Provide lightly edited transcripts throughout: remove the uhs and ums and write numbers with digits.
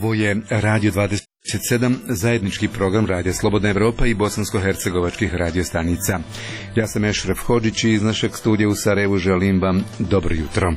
Ovo je Radio 27, zajednički program Radija Slobodna Evropa i bosansko-hercegovačkih radiostanica. Ja sam Ešref Hodžić i iz našeg studija u Sarajevu želim vam dobro jutro.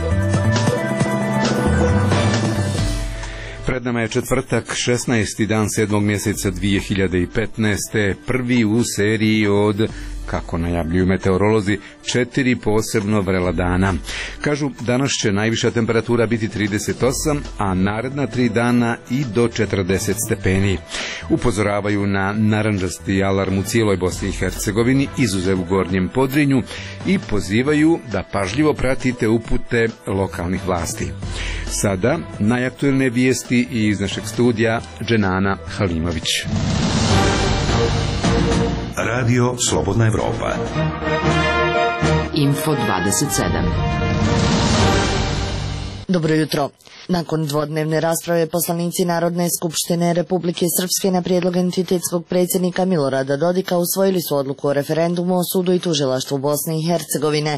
Pred nama je četvrtak, 16. dan 7. mjeseca 2015. Prvi u seriji od, kako najavljuju meteorolozi, 4 posebno vrela dana. Kažu, danas će najviša temperatura biti 38, a naredna 3 dana i do 40 stepeni. Upozoravaju na narandžasti alarm u cijeloj Bosni i Hercegovini, izuzev u Gornjem Podrinju, i pozivaju da pažljivo pratite upute lokalnih vlasti. Sada najaktuelne vijesti iz našeg studija, Dženana Halimović. Radio Slobodna Evropa. Info 27. Dobro jutro. Nakon dvodnevne rasprave poslanici Narodne skupštine Republike Srpske na prijedlog entitetskog predsjednika Milorada Dodika usvojili su odluku o referendumu o sudu i tužilaštvu Bosne i Hercegovine.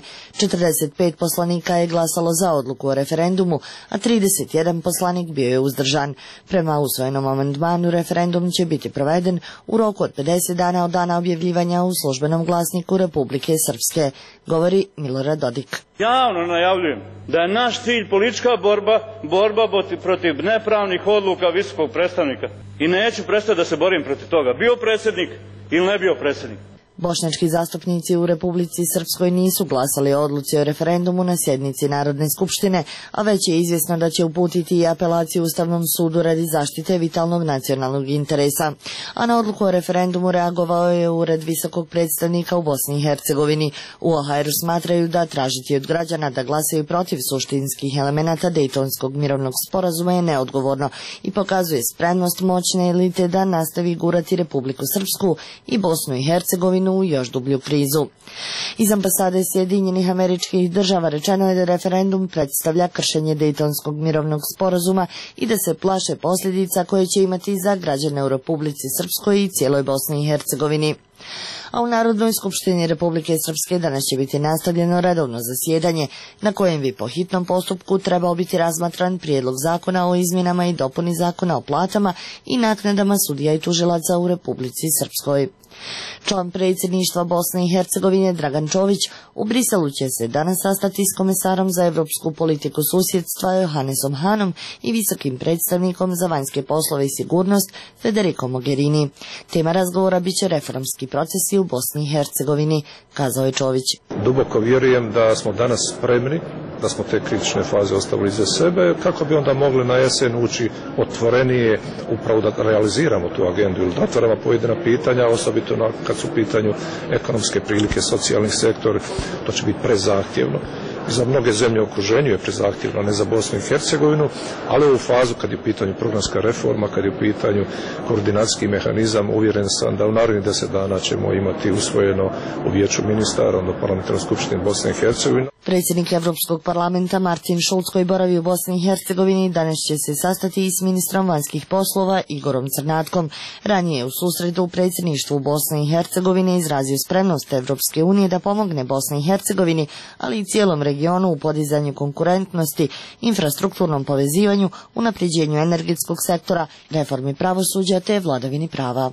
45 poslanika je glasalo za odluku o referendumu, a 31 poslanik bio je uzdržan. Prema usvojenom amandmanu referendum će biti proveden u roku od 50 dana od dana objavljivanja u službenom glasniku Republike Srpske, govori Milorad Dodik. Javno najavljujem da je naš cilj politička borba protiv nepravnih odluka visokog predstavnika i neću prestati da se borim protiv toga, bio predsjednik ili ne bio predsjednik. Bošnjački zastupnici u Republici Srpskoj nisu glasali o odluci o referendumu na sjednici Narodne skupštine, a već je izvjesno da će uputiti i apelaciju Ustavnom sudu radi zaštite vitalnog nacionalnog interesa. A na odluku o referendumu reagovao je Ured visokog predstavnika u Bosni i Hercegovini. U OHR smatraju da tražiti od građana da glasaju protiv suštinskih elemenata Dejtonskog mirovnog sporazuma je neodgovorno i pokazuje spremnost moćne elite da nastavi gurati Republiku Srpsku i Bosnu i Hercegovinu u još dublju krizu. Iz ambasade Sjedinjenih Američkih Država rečeno je da referendum predstavlja kršenje Dejtonskog mirovnog sporazuma i da se plaše posljedica koje će imati za građane u Republici Srpskoj i cijeloj Bosni i Hercegovini. A u Narodnoj skupštini Republike Srpske danas će biti nastavljeno redovno zasjedanje na kojem bi po hitnom postupku trebao biti razmatran prijedlog zakona o izmjenama i dopuni zakona o platama i naknadama sudija i tužilaca u Republici Srpskoj. Član predsjedništva Bosne i Hercegovine Dragan Čović u Briselu će se danas sastati s komesarom za evropsku politiku susjedstva Johannesom Hanom i visokim predstavnikom za vanjske poslove i sigurnost Federico Mogherini. Tema razgovora biće reformski procesi u Bosni i Hercegovini, kazao je Čović. Duboko vjerujem da smo danas spremni, da smo te kritične faze ostavili iza sebe, kako bi onda mogli na jesen ući otvorenije, upravo da realiziramo tu agendu ili da otvaramo pojedina pitanja, osobito kad su u pitanju ekonomske prilike, socijalnih sektor, to će biti prezahtjevno. I za mnoge zemlje u okruženju je prezahtjevno, ne za Bosnu i Hercegovinu, ali u fazu kad je u pitanju programska reforma, kad je u pitanju koordinacijski mehanizam, uvjeren sam da u narednih 10 dana ćemo imati usvojeno u Vijeću ministara, odnosno Parlamentarnoj skupštini Bosne i Hercegovine. Predsjednik Evropskog parlamenta Martin Schulz, koji boravi u Bosni i Hercegovini, danas će se sastati i s ministrom vanjskih poslova Igorom Crnatkom. Ranije u susretu u predsjedništvu Bosne i Hercegovine izrazio spremnost Evropske unije da pomogne Bosni i Hercegovini, ali i cijelom regionu u podizanju konkurentnosti, infrastrukturnom povezivanju, unapređenju energetskog sektora, reformi pravosuđa te vladavini prava.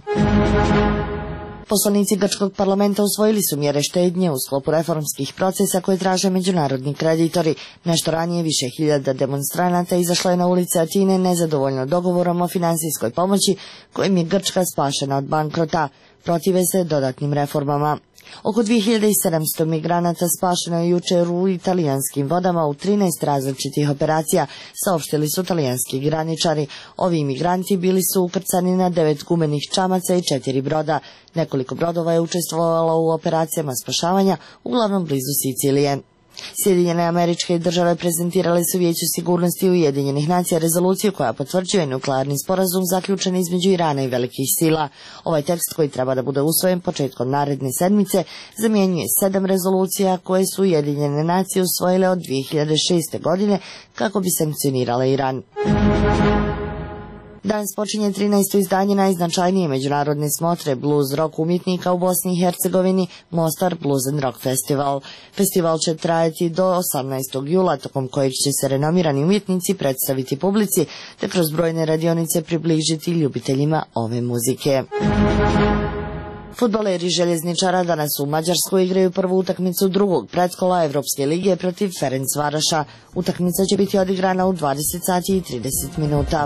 Poslanici grčkog parlamenta usvojili su mjere štednje u sklopu reformskih procesa koje traže međunarodni kreditori. Nešto ranije više hiljada demonstranata izašlo je na ulice Atine nezadovoljno dogovorom o finansijskoj pomoći kojim je Grčka spašena od bankrota. Protive se dodatnim reformama. Oko 2700 migranata spašeno je jučer u italijanskim vodama u 13 različitih operacija, saopštili su talijanski graničari. Ovi migranti bili su ukrcani na 9 gumenih čamaca i 4 broda. Nekoliko brodova je učestvovalo u operacijama spašavanja, uglavnom blizu Sicilije. Sjedinjene Američke Države prezentirale su Vijeću sigurnosti Ujedinjenih nacija rezoluciju koja potvrđuje nuklearni sporazum zaključen između Irana i velikih sila. Ovaj tekst, koji treba da bude usvojen početkom naredne sedmice, zamjenjuje 7 rezolucija koje su Ujedinjene nacije usvojile od 2006. godine kako bi sankcionirale Iran. Danas počinje 13. izdanje najznačajnije međunarodne smotre blues rock umjetnika u Bosni i Hercegovini, Mostar Blues and Rock Festival. Festival će trajati do 18. jula, tokom kojeg će se renomirani umjetnici predstaviti publici, te kroz brojne radionice približiti ljubiteljima ove muzike. Fudbaleri Željezničara danas u Mađarskoj igraju prvu utakmicu drugog predkola Evropske lige protiv Ferencvaraša. Utakmica će biti odigrana u 20 sati i 30 minuta.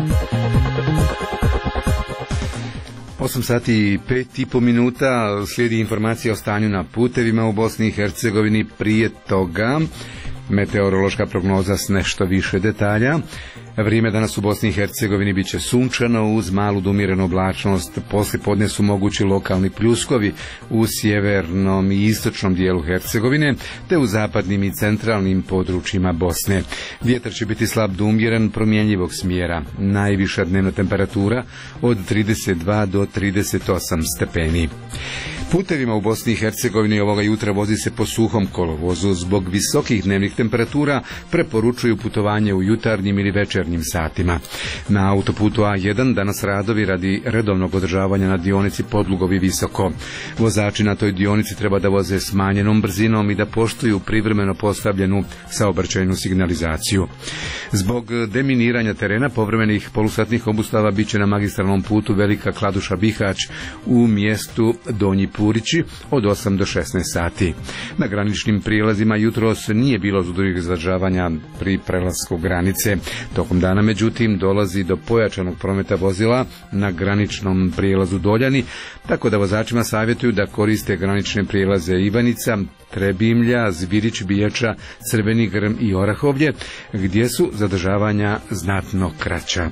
8 sati i 5,5 minuta slijedi informacija o stanju na putevima u Bosni i Hercegovini. Prije toga meteorološka prognoza s nešto više detalja. Vrijeme danas u Bosni i Hercegovini bit će sunčano uz malu do umjerenu oblačnost. Poslije podne su mogući lokalni pljuskovi u sjevernom i istočnom dijelu Hercegovine, te u zapadnim i centralnim područjima Bosne. Vjetar će biti slab do umjeren, promjenjivog smjera. Najviša dnevna temperatura od 32 do 38 stepeni. Putevima u Bosni i Hercegovini ovoga jutra vozi se po suhom kolovozu. Zbog visokih dnevnih temperatura preporučuju putovanje u jutarnjim ili večernjim satima. Na autoputu A1 danas radovi radi redovnog održavanja na dionici Podlugovi Visoko. Vozači na toj dionici treba da voze smanjenom brzinom i da poštuju privremeno postavljenu saobraćajnu signalizaciju. Zbog deminiranja terena povremenih polusatnih obustava bit će na magistralnom putu Velika Kladuša Bihać u mjestu Donji Purići od 8 do 16 sati. Na graničnim prijelazima jutros nije bilo drugih zadržavanja pri prelasku granice. Tokom dana, međutim, dolazi do pojačanog prometa vozila na graničnom prijelazu Doljani, tako da vozačima savjetuju da koriste granične prijelaze Ivanica, Trebimlja, Zvirić, Bijača, Crveni Grm i Orahovlje, gdje su zadržavanja znatno kraća.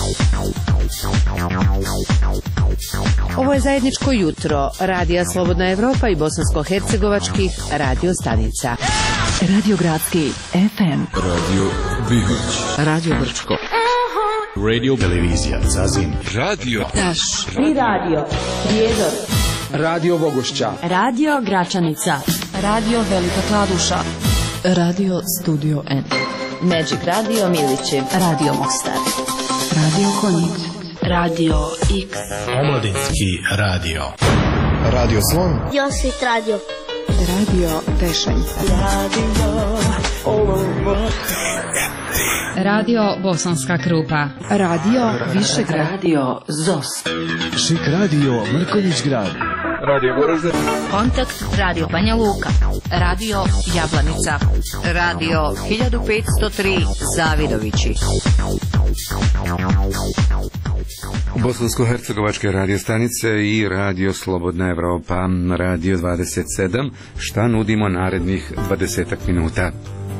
Ovo je zajedničko jutro Radija Slobodna Evropa i bosansko-hercegovačkih radio stanica. Radio Gradski FM, Radio Bihać, Radio Brčko, Radio Televizija Zazin, Radio Taš i Radio Prijedor, Radio Bogošća, Radio Gračanica, Radio Velika Kladuša, Radio Studio N, Magic Radio Milići, Radio Mostar, Radio Konjic, Radio X, Omladinski radio, Radio Slon, Josit Radio, Radio Tešanj, Radio Bosanska Krupa, Radio Višegrad, Radio Zos, Šik Radio Mrkonjić Grad, Radio Goražde, Kontakt Radio Banja Luka, Radio Jablanica, Radio 1503 Zavidovići. Bosansko-hercegovačke radio stanice i Radio Slobodna Evropa, Radio 27, šta nudimo narednih 20 minuta.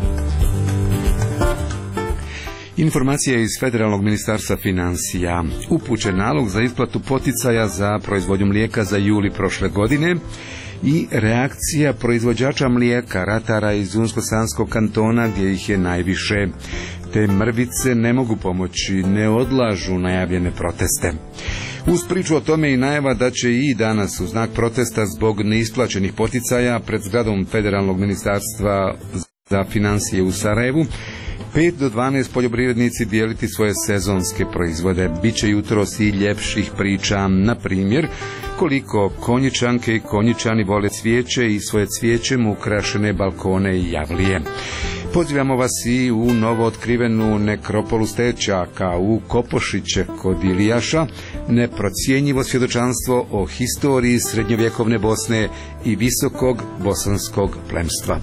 Informacija iz Federalnog ministarstva financija. Upućen nalog za isplatu poticaja za proizvodnju mlijeka za juli prošle godine i reakcija proizvođača mlijeka, ratara iz Unsko-Sanskog kantona gdje ih je najviše. Te mrvice ne mogu pomoći, ne odlažu najavljene proteste. Uz priču o tome i najava da će i danas u znak protesta zbog neisplaćenih poticaja pred zgradom Federalnog ministarstva za financije u Sarajevu 5 do 12 poljoprivrednici dijeliti svoje sezonske proizvode. Biće jutros i ljepših priča, na primjer koliko Konjičanke i Konjičani vole cvijeće i svoje cvijećem ukrašene balkone i javlije. Pozivamo vas i u novo otkrivenu nekropolu Stečaka u Kopošiće kod Ilijaša, neprocjenjivo svjedočanstvo o historiji srednjovjekovne Bosne i visokog bosanskog plemstva.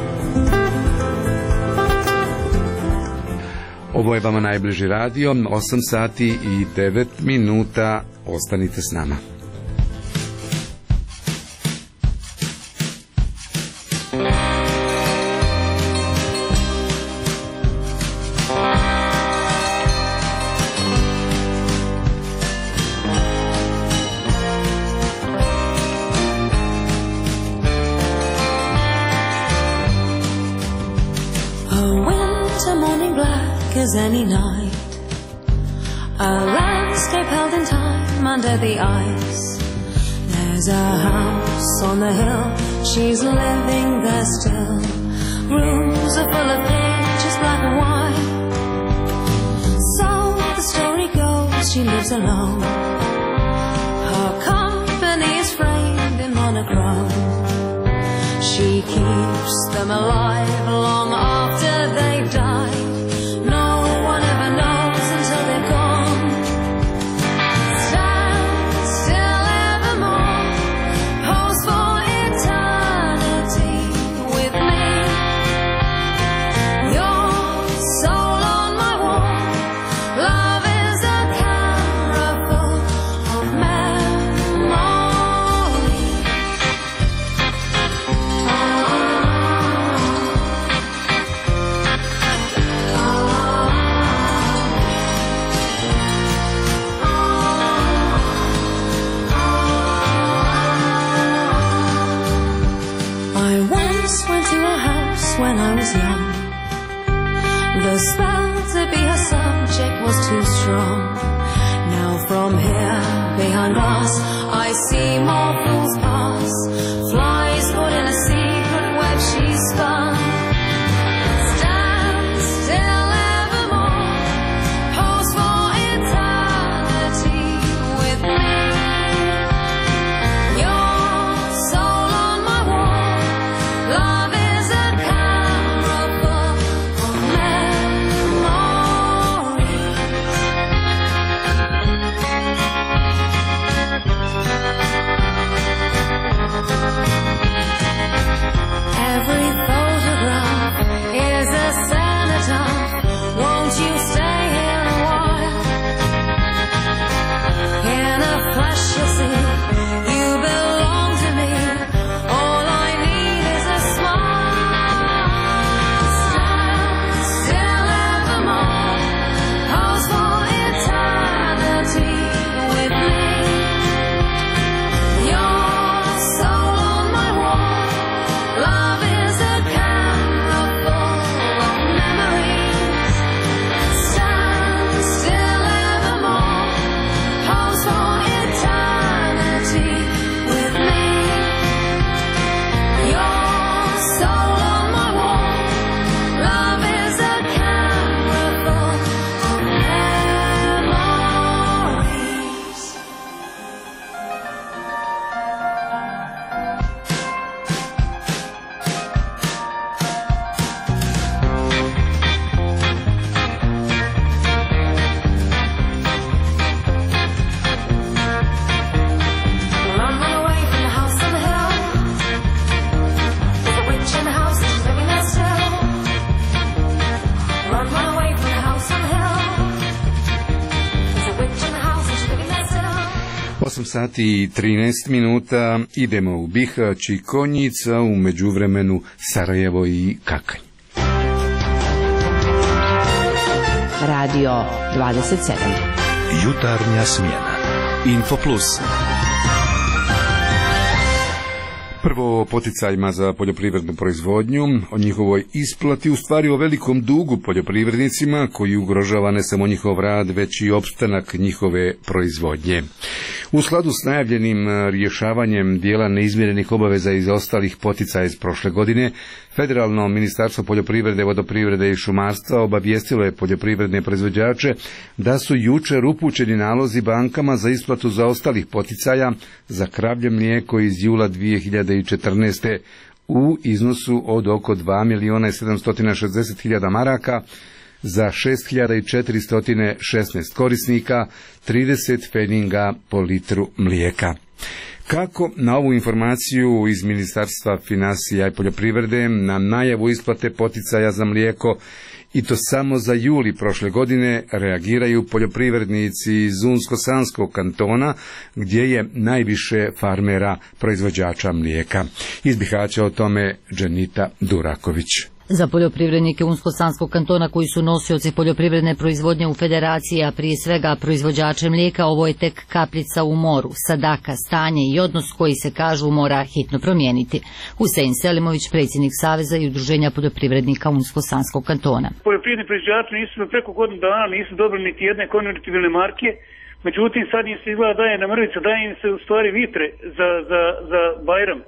Ovo je vama najbliži radio, 8 sati i 9 minuta, ostanite s nama. As any night, a landscape held in time under the ice. There's a house on the hill, she's living there still. Rooms are full of pictures, black and white. So the story goes, she lives alone. Her company is framed in monochrome. She keeps them alive long after they've died. No one ever knows until they're gone. Stand still evermore, pose for eternity with me. Your soul on my wall, love is a camera full of memories. I once went to her house when I was young. The spell to be her subject was too strong. Now from here, behind bars, I see more fools pass. Flies caught in a secret web she spun. Stand still evermore, pose for eternity with me. Your soul on my wall, love is a camera full of memories. Every photograph is a cenotaph. Won't you stay here a while? In a flash you'll see you belong to me. All I need is a smile. Stand still evermore, pose for eternity with me. Your soul on my wall, love is a camera full of memories. Stand still evermore, pose for eternity with me. Your soul on my wall, love is a camera full of memories. Run away from the house on the hill. There's a witch in the house and she's living there still. Run away from the house on the hill. There's a witch in the house and she's living there still. 8 sati i 13 minuta, idemo u Bihać i Konjica, u međuvremenu Sarajevo i Kakanj. Radio 27. Jutarnja smjena. Infoplus. Prvo o poticajima za poljoprivrednu proizvodnju, o njihovoj isplati, u stvari o velikom dugu poljoprivrednicima koji ugrožava ne samo njihov rad, već i opstanak njihove proizvodnje. U skladu s najavljenim rješavanjem dijela neizmirenih obaveza iz ostalih poticaja iz prošle godine, Federalno ministarstvo poljoprivrede, vodoprivrede i šumarstva obavijestilo je poljoprivredne proizvođače da su jučer upućeni nalozi bankama za isplatu zaostalih poticaja za kravlje mlijeko iz jula 2014. u iznosu od oko 2.760.000 maraka za 6.416 korisnika, 30 pfenninga po litru mlijeka. Kako na ovu informaciju iz Ministarstva financija i poljoprivrede na najavu isplate poticaja za mlijeko i to samo za juli prošle godine reagiraju poljoprivrednici iz Unsko-Sanskog kantona gdje je najviše farmera proizvođača mlijeka. Iz Bihaća o tome Dženita Duraković. Za poljoprivrednike Unsko-Sanskog kantona koji su nosioci poljoprivredne proizvodnje u federaciji, a prije svega proizvođače mlijeka, ovo je tek kapljica u moru, sadaka, stanje i odnos koji se kažu mora hitno promijeniti. Husein Selimović, predsjednik Saveza i udruženja poljoprivrednika Unsko-Sanskog kantona. Poljoprivredni proizvođači nisu preko godinu dana nisu dobili niti jedne konvertibilne marke, međutim sad im se izgleda daje na mrvicu, daje im se u stvari vitre za Bajram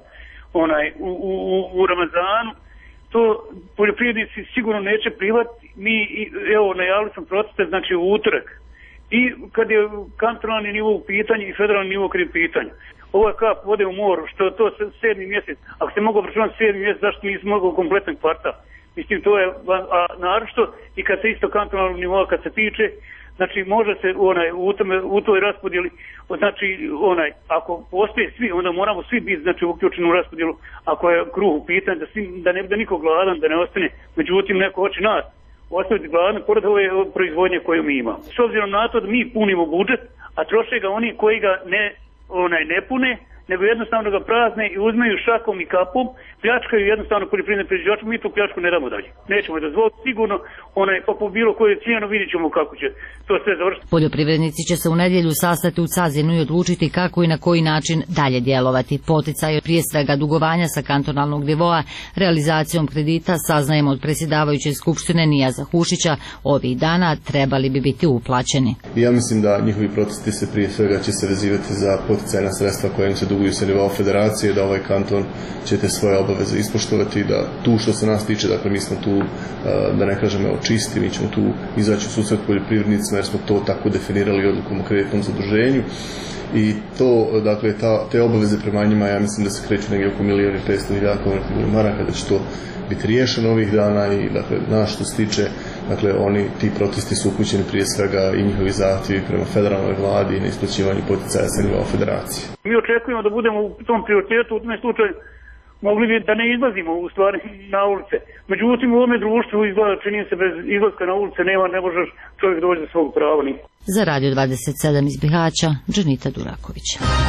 u Ramazanu. To poljoprivrednici sigurno neće prihvatiti. Mi, evo, najavili smo proteste, znači u utorak. I kad je kantonalni nivo u pitanju i federalni nivo kad je u pitanju. Ovo je kap vode u moru, što je to 7. mjesec. Ako se mogu obračunati 7. mjesec, zašto nisi mogao kompletan kvartal? Mislim, to je, a naročito i kad se isto kantonalnog nivoa kad se tiče, znači može se u toj raspodjeli, znači ako postoje svi, onda moramo svi biti znači uključeni u raspodjelu, ako je kruh u pitanju, da ne bude niko gladan, da ne ostane, međutim neko hoće nas ostaviti gladan pored ove proizvodnje koju mi imamo. S obzirom na to da mi punimo budžet, a troše ga oni koji ga ne pune, nego jednostavno ga prazne i uzmeju šakom i kapom, pljačkaju jednostavno poljoprivredne proizvođače, mi tu pljačku ne damo dalje. Nećemo je dozvoliti sigurno, pa po bilo koju cijenu vidjet ćemo kako će to sve završiti. Poljoprivrednici će se u nedjelju sastati u Cazinu i odlučiti kako i na koji način dalje djelovati. Poticaj prije svega dugovanja sa kantonalnog nivoa realizacijom kredita, saznajemo od predsjedavajuće skupštine Nijaza Hušića, ovih dana trebali bi biti uplaćeni. Ja mislim da njihovi protesti se prije svega će se vezivati za poticajna sredstva kojim se duguju sa nivoa federacije, da ovaj kanton će te svoje obaveze ispoštovati, da tu što se nas tiče, dakle mi smo tu, da ne kažemo čisti, mi ćemo tu izaći u susret poljoprivrednicima jer smo to tako definirali odlukom o kreditnom zaduženju i to, dakle, te obaveze prema njima, ja mislim da se kreću negdje oko 1.500.000 konvertibilnih maraka, da će to biti riješeno ovih dana i, dakle, nas što se tiče, dakle, ti protesti su upućeni prije svega i njihovi zahtjevi prema federalnoj vladi i na isplaćivanju poticaja sa nivoa federacije. Mi očekujemo da budemo u tom prioritetu, u tom slučaju mogli bi da ne izlazimo u stvari na ulice. Međutim, u ovome društvu izgleda, čini se, bez izlaska na ulice ne možeš čovjek doći do svog prava. Za Radio 27 iz Bihaća, Džanita Duraković.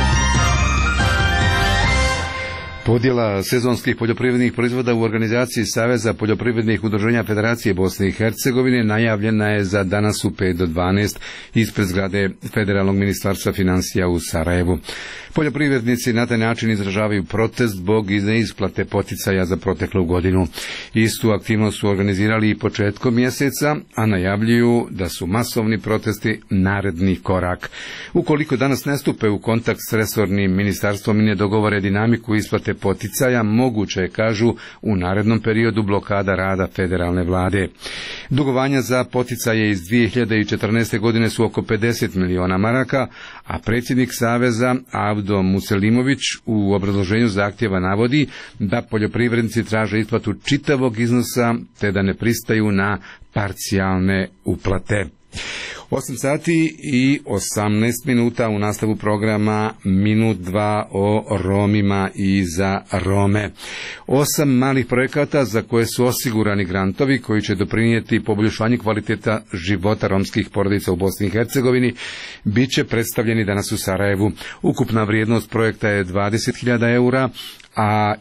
Podjela sezonskih poljoprivrednih proizvoda u organizaciji Saveza poljoprivrednih udruženja Federacije Bosne i Hercegovine najavljena je za danas u 5 do 12 ispred zgrade Federalnog ministarstva financija u Sarajevu. Poljoprivrednici na taj način izražavaju protest zbog neisplate poticaja za proteklu godinu. Istu aktivnost su organizirali i početkom mjeseca, a najavljuju da su masovni protesti naredni korak. Ukoliko danas ne stupe u kontakt s resornim ministarstvom i ne dogovore dinamiku isplate poticaja, moguće je, kažu, u narednom periodu blokada rada federalne vlade. Dugovanja za poticaje iz 2014. godine su oko 50 miliona maraka, a predsjednik Saveza Avdo Muselimović u obrazloženju zahtjeva navodi da poljoprivrednici traže isplatu čitavog iznosa te da ne pristaju na parcijalne uplate. 8 sati i 18 minuta u nastavu programa Minut 2 o Romima i za Rome. 8 malih projekata za koje su osigurani grantovi koji će doprinijeti poboljšanju kvaliteta života romskih porodica u Bosni i Hercegovini bit će predstavljeni danas u Sarajevu. Ukupna vrijednost projekta je 20.000 eura, a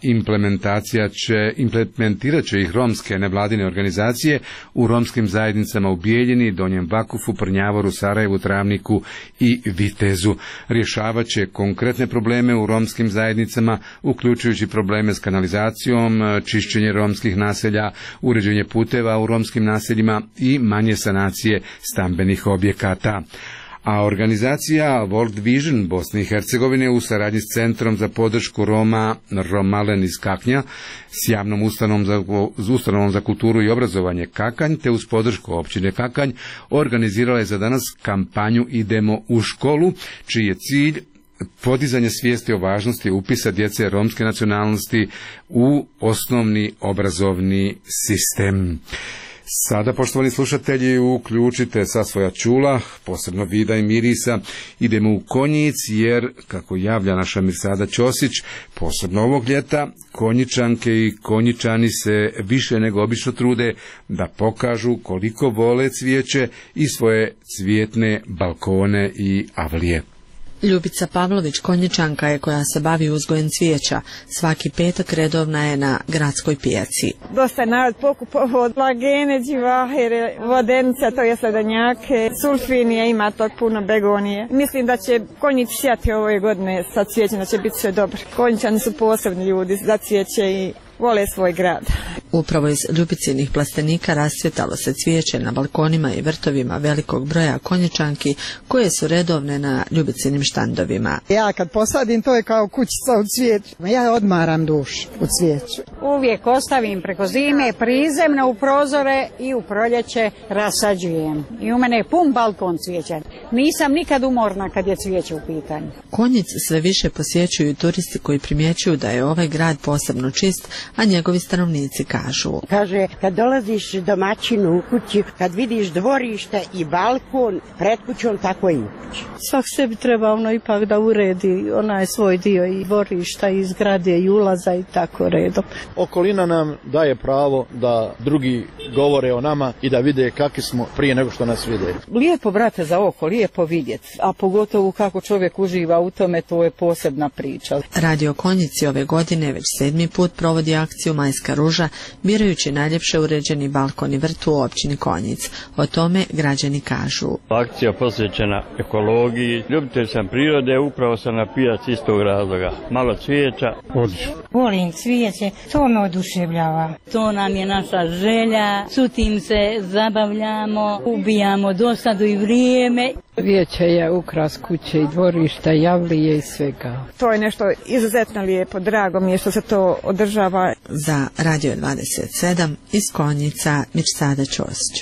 implementirat će ih romske nevladine organizacije u romskim zajednicama u Bijeljini, Donjem Vakufu, Prnjavoru, Sarajevu, Travniku i Vitezu. Rješavat će konkretne probleme u romskim zajednicama, uključujući probleme s kanalizacijom, čišćenje romskih naselja, uređenje puteva u romskim naseljima i manje sanacije stambenih objekata. A organizacija World Vision Bosne i Hercegovine u saradnji s Centrom za podršku Roma Romalen iz Kaknja, s javnom ustanovom za kulturu i obrazovanje Kakanj, te uz podršku općine Kakanj, organizirala je za danas kampanju Idemo u školu, čiji je cilj podizanje svijesti o važnosti upisa djece romske nacionalnosti u osnovni obrazovni sistem. Sada, poštovani slušatelji, uključite sa svoja čula, posebno vida i mirisa, idemo u Konjic, jer, kako javlja naša Mirsada Ćosić, posebno ovog ljeta, Konjičanke i Konjičani se više nego obično trude da pokažu koliko vole cvijeće i svoje cvijetne balkone i avlije. Ljubica Pavlović Konjičanka je koja se bavi uzgojem cvijeća. Svaki petak redovna je na gradskoj pijaci. Dosta narod pokupovao od lagene, dživahere, vodenice, to je sledenjake, sulfinije, ima tog puno begonije. Mislim da će Konjić sjati ove godine sa cvijećem, da će biti sve dobro. Konjičani su posebni ljudi za cvijeće i vole svoj grad. Upravo iz Ljubicinih plastenika rascvjetalo se cvijeće na balkonima i vrtovima velikog broja Konjičanki koje su redovne na Ljubicinim štandovima. Ja kad posadim, to je kao kućica u cvijeću. Ja odmaram dušu u cvijeću. Uvijek ostavim preko zime prizemno u prozore i u proljeće rasađujem. I u mene je pun balkon cvijeća. Nisam nikad umorna kad je cvijeće u pitanju. Konjic sve više posjećuju turisti koji primjećuju da je ovaj grad posebno čist, a njegovi stanovnici kažu. Kaže, kad dolaziš domaćinu u kući, kad vidiš dvorište i balkon pred kućom, tako i u kući. Svak sebi treba ipak da uredi onaj svoj dio i dvorišta i zgrade i ulaza i tako redom. Okolina nam daje pravo da drugi govore o nama i da vide kakvi smo prije nego što nas vide. Lijepo, brate, za oko, lijepo vidjeti, a pogotovo kako čovjek uživa u tome, to je posebna priča. Radio Konjici ove godine već 7. put provodi akciju Majska ruža, birajući najljepše uređeni balkon i vrt u općini Konjic. O tome građani kažu. Akcija posvećena ekologiji, ljubitelj sam prirode, upravo sam na pijac istog razloga. Malo cvijeća, odlično. Volim cvijeće, to me oduševljava. To nam je naša želja, sutim se, zabavljamo, ubijamo dosadu i vrijeme. Cvijeće je ukras kuće i dvorišta, javlije i svega. To je nešto izuzetno lijepo, drago mi je što se to održava. Za Radio 27 iz Konjica, Mirsada Ćosić.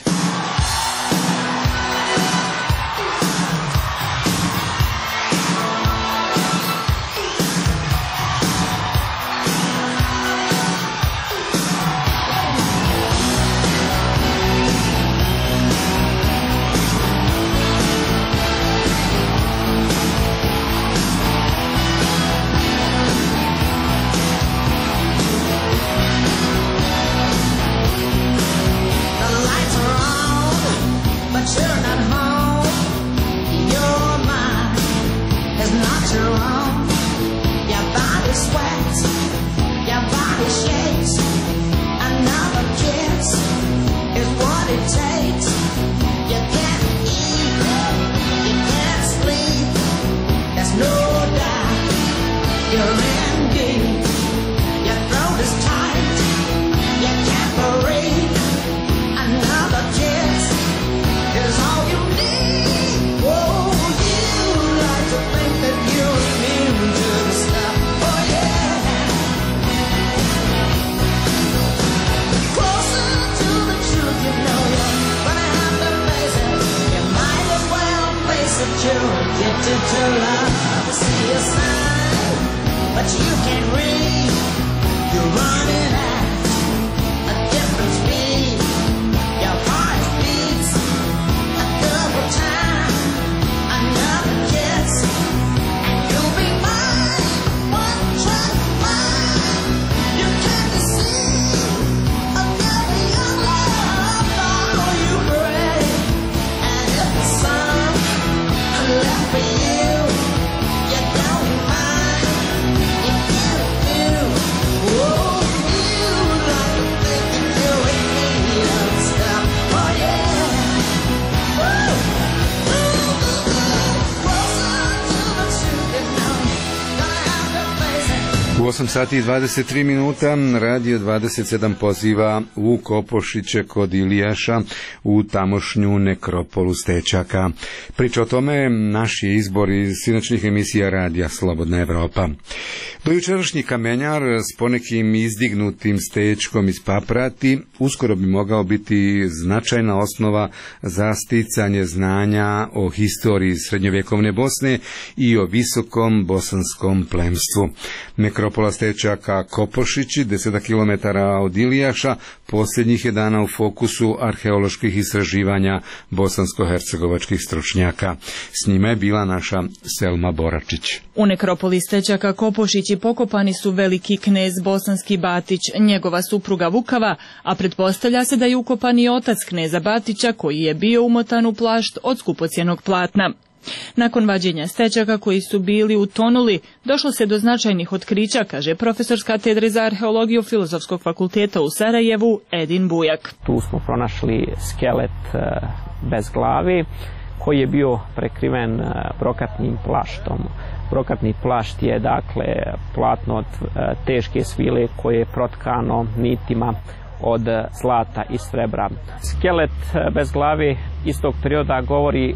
U 8 sati i 23 minuta Radio 27 poziva u Kopošiće kod Ilijaša u tamošnju nekropolu Stečaka. Priča o tome naš je izbor iz sinoćnih emisija Radija Slobodna Evropa. Dojučerašnji kamenjar s ponekim izdignutim stečkom iz Paprati uskoro bi mogao biti značajna osnova za sticanje znanja o historiji srednjovjekovne Bosne i o visokom bosanskom plemstvu. Nekropola Stečaka Kopošići, 10 km od Ilijaša, posljednjih je dana u fokusu arheoloških istraživanja bosansko-hercegovačkih stručnjaka. S njima je bila naša Selma Boračić. U nekropoli Stečaka Kopošići pokopani su veliki knez Bosanski Batić, njegova supruga Vukava, a pretpostavlja se da je ukopan i otac kneza Batića koji je bio umotan u plašt od skupocjenog platna. Nakon vađenja stečaka koji su bili utonuli, došlo se do značajnih otkrića, kaže profesor s katedre za arheologiju Filozofskog fakulteta u Sarajevu, Edin Bujak. Tu smo pronašli skelet bez glavi koji je bio prekriven brokatnim plaštom. Brokatni plašt je dakle platno od teške svile koje je protkano nitima od zlata i srebra. Skelet bez glave istog perioda govori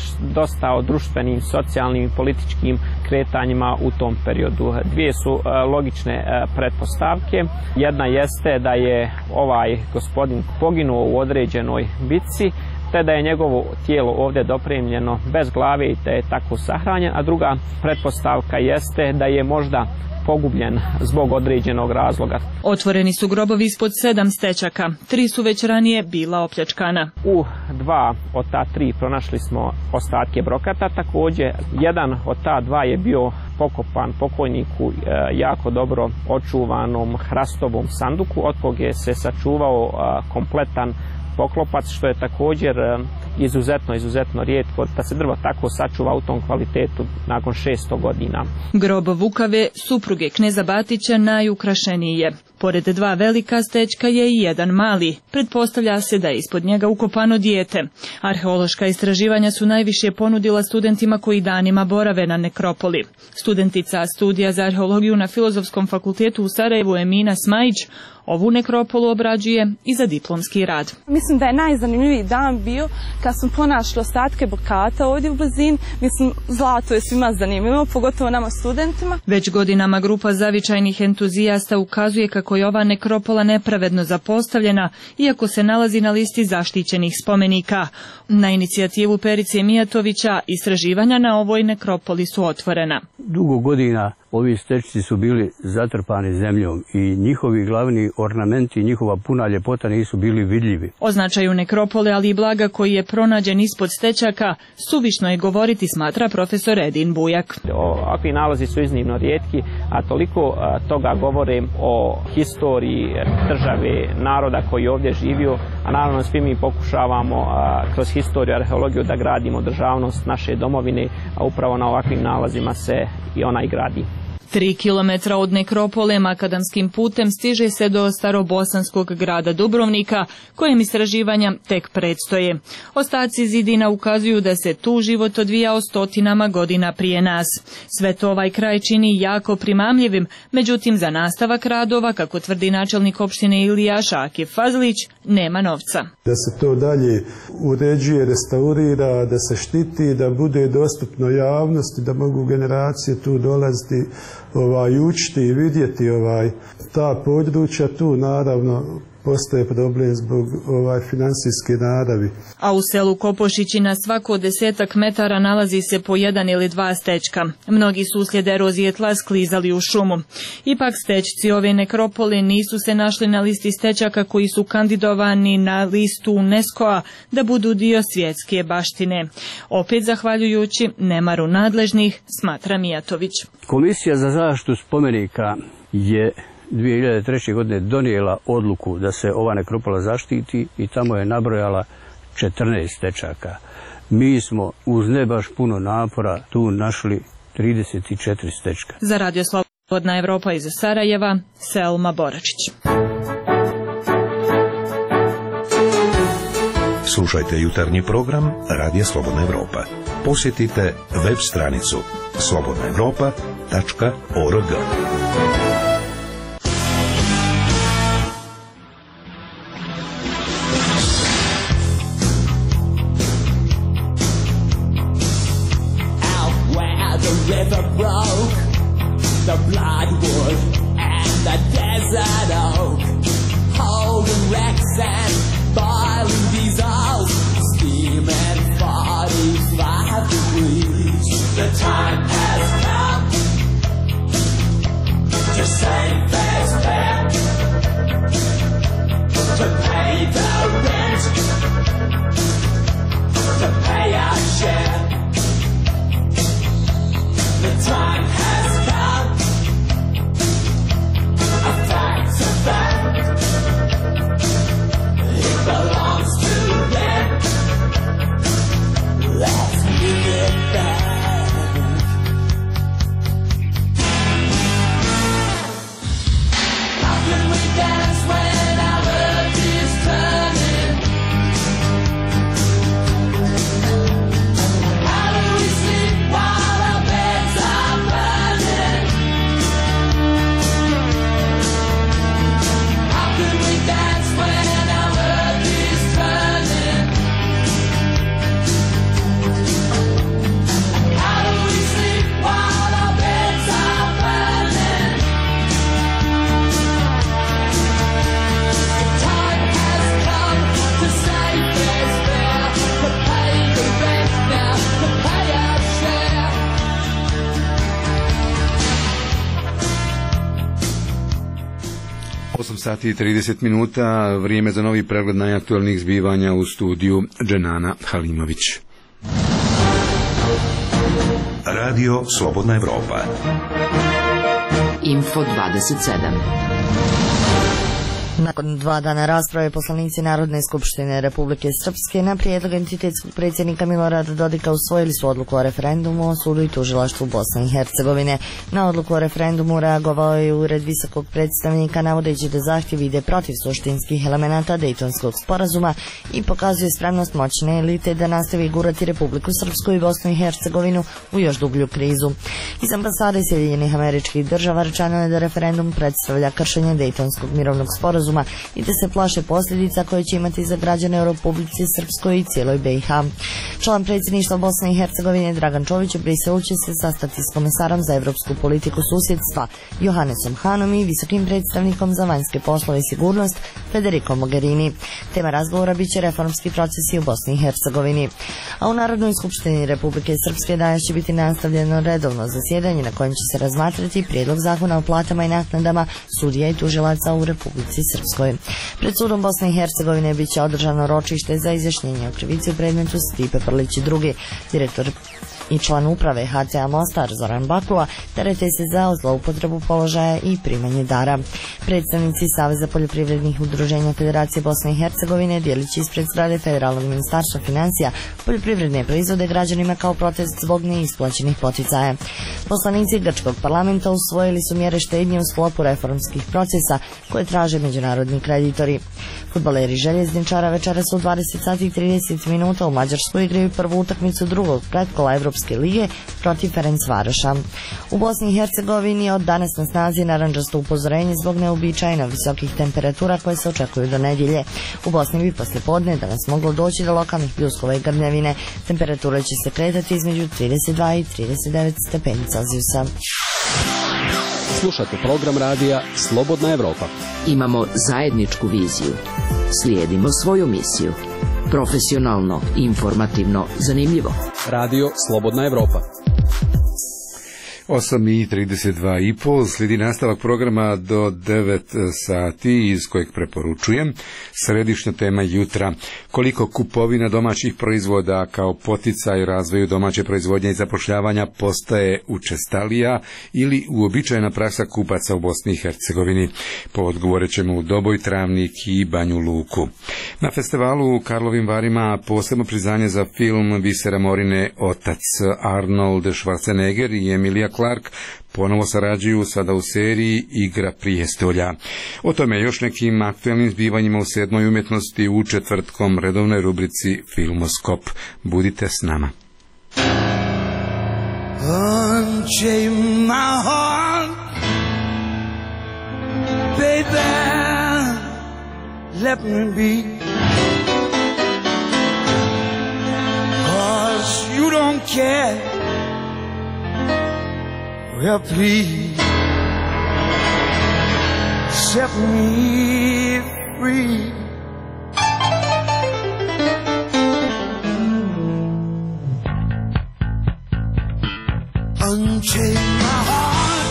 dosta o društvenim, socijalnim i političkim kretanjima u tom periodu. Dvije su logične pretpostavke. Jedna jeste da je ovaj gospodin poginuo u određenoj bitci, te da je njegovo tijelo ovdje dopremljeno bez glave i te je tako sahranjen, a druga pretpostavka jeste da je možda pogubljen zbog određenog razloga. Otvoreni su grobovi ispod 7 stečaka, 3 su već ranije bila opljačkana. U 2 od ta 3 pronašli smo ostatke brokata, također jedan od ta 2 je bio pokopan pokojniku jako dobro očuvanom hrastovom sanduku, od koga se sačuvao kompletan poklopac, što je također izuzetno rijetko da se drvo tako sačuva u tom kvalitetu nakon 600 godina. Grob Vukave, supruge kneza Batića, najukrašeniji je. Pored 2 velika stečka je i jedan mali. Pretpostavlja se da je ispod njega ukopano dijete. Arheološka istraživanja su najviše ponudila studentima koji danima borave na nekropoli. Studentica studija za arheologiju na Filozofskom fakultetu u Sarajevu Emina Smajić ovu nekropolu obrađuje i za diplomski rad. Mislim da je najzanimljiviji dan bio kad smo pronašli ostatke brokata ovdje u blizini. Mislim, zlato je svima zanimljivo, pogotovo nama studentima. Već godinama grupa zavičajnih entuzijasta ukazuje kako je ova nekropola nepravedno zapostavljena, iako se nalazi na listi zaštićenih spomenika. Na inicijativu Perice Mijatovića istraživanja na ovoj nekropoli su otvorena. Dugo godina ovi stečci su bili zatrpani zemljom i njihovi glavni ornamenti, njihova puna ljepota nisu bili vidljivi. O značaju nekropole, ali i blaga koji je pronađen ispod stečaka, suvišno je govoriti, smatra profesor Edin Bujak. Ovakvi nalazi su iznimno rijetki, a toliko toga govore o historiji države, naroda koji je ovdje živio, a naravno svi mi pokušavamo kroz historiju, arheologiju da gradimo državnost naše domovine, a upravo na ovakvim nalazima se i ona i gradi. 3 kilometra od nekropole makadamskim putem stiže se do starobosanskog grada Dubrovnika, kojem istraživanja tek predstoje. Ostaci zidina ukazuju da se tu život odvijao stotinama godina prije nas. Sve to ovaj kraj čini jako primamljivim, međutim za nastavak radova, kako tvrdi načelnik opštine Ilija Šakif Fazlić, nema novca. Da se to dalje uređuje, restaurira, da se štiti, da bude dostupno javnosti, da mogu generacije tu dolaziti učiti i vidjeti ta područja, tu naravno postoje problem zbog finansijske naravi. A u selu Kopošići na svako 10 metara nalazi se po 1 ili 2 stečka. Mnogi su uslijed erozije tla sklizali u šumu. Ipak stečci ove nekropole nisu se našli na listi stečaka koji su kandidovani na listu UNESCO-a da budu dio svjetske baštine. Opet zahvaljujući nemaru nadležnih, smatra Mijatović. Komisija za zaštitu spomenika je 2003. godine donijela odluku da se ova nekropola zaštiti i tamo je nabrojala 14 stečaka. Mi smo uz ne baš puno napora tu našli 34 stečka. Za Radio Slobodna Evropa iz Sarajeva, Selma Boračić. Slušajte jutarnji program Radija Slobodna Evropa. Posjetite web stranicu slobodnaevropa.org. River broke, the bloodwood and the desert oak, holding wrecks and boiling diesels, steaming 45 degrees. The time has come to save this land, to pay the rent, to pay our share. The time has come, a fact's a fact, it belongs to them, let's give it back. 8 sati i 30 minuta, vrijeme za novi pregled najaktualnijih zbivanja u studiju Dženana Halimović. Radio Slobodna Evropa. Info 27. Nakon 2 dana rasprave, poslanici Narodne skupštine Republike Srpske na prijedlog entitetskog predsjednika Milorada Dodika usvojili su odluku o referendumu o sudu i tužilaštvu Bosne i Hercegovine. Na odluku o referendumu reagovao je Ured visokog predstavnika navodeći da zahtjev ide protiv suštinskih elemenata Dejtonskog sporazuma i pokazuje spremnost moćne elite da nastavi gurati Republiku Srpsku i Bosnu i Hercegovinu u još dublju krizu. Iz ambasade Sjedinjenih Američkih Država rečeno je da referendum predstavlja kršenje Dejtonskog mirovnog sporazuma i da se plaše posljedica koje će imati za građane u Republici Srpskoj i cijeloj BiH. Član predsjedništva Bosne i Hercegovine Dragan Čović u Briselu će se sastati s komisarom za evropsku politiku susjedstva Johannesom Hanom i visokim predstavnikom za vanjske poslove i sigurnost Federico Mogherini. Tema razgovora biće reformski procesi u Bosni i Hercegovini. A u Narodnoj skupštini Republike Srpske danas će biti nastavljeno redovno zasjedanje na kojem će se razmatrati prijedlog zakona o platama i naknadama sudija i tužilaca u Republici Srpskoj. Pred sudom Bosne i Hercegovine bit će održano ročište za izjašnjenje o krivici u predmetu Stipe Prlić II. Direktor i član uprave HCA Mostar Zoran Bakula terete se za zloupotrebu položaja i primanje dara. Predstavnici Saveza poljoprivrednih udruženja Federacije Bosne i Hercegovine dijelići ispred zgrade Federalnog ministarstva financija poljoprivredne proizvode građanima kao protest zbog neisplaćenih poticaja. Poslanici grčkog parlamenta usvojili su mjere štednje u sklopu reformskih procesa koje traže međunarodni kreditori. Fudbaleri Željezničara večeras u 20 sati i 30 minuta u Mađarskoj igraju prvu utakmicu drugog pretkola Evropske lige protiv Ferencvaroša. U Bosni i Hercegovini od danas na snazi narandžasto upozorenje zbog neuobičajeno visokih temperatura koje se očekuju do nedjelje. U Bosni bi poslije podne danas moglo doći do lokalnih pljuskova i grmljavine. Temperatura će se kretati između 32 i 39 stepeni Celzijusa. Slušate program radija Slobodna Evropa. Imamo zajedničku viziju. Slijedimo svoju misiju. Profesionalno, informativno, zanimljivo. Radio Slobodna Evropa. 8:32 slijedi nastavak programa do 9 sati iz kojeg preporučujem središnja tema jutra. Koliko kupovina domaćih proizvoda kao poticaj razvoju domaće proizvodnje i zapošljavanja postaje učestalija ili uobičajena praksa kupaca u Bosni i Hercegovini. Odgovorit ćemo u Doboj, Travnik i Banju Luku. Na festivalu u Karlovim Varima posebno priznanje za film Visera Morine Otac. Arnold Schwarzenegger i Emilia Clarke ponovo sarađuju sada u seriji Igra prijestolja. O tome još nekim aktualnim zbivanjima u 7. umjetnosti u četvrtkom redovnoj rubrici Filmoskop. Budite s nama. Unchain my heart, baby, let me be, 'cause you don't care. Well, please set me free. Unchain my heart,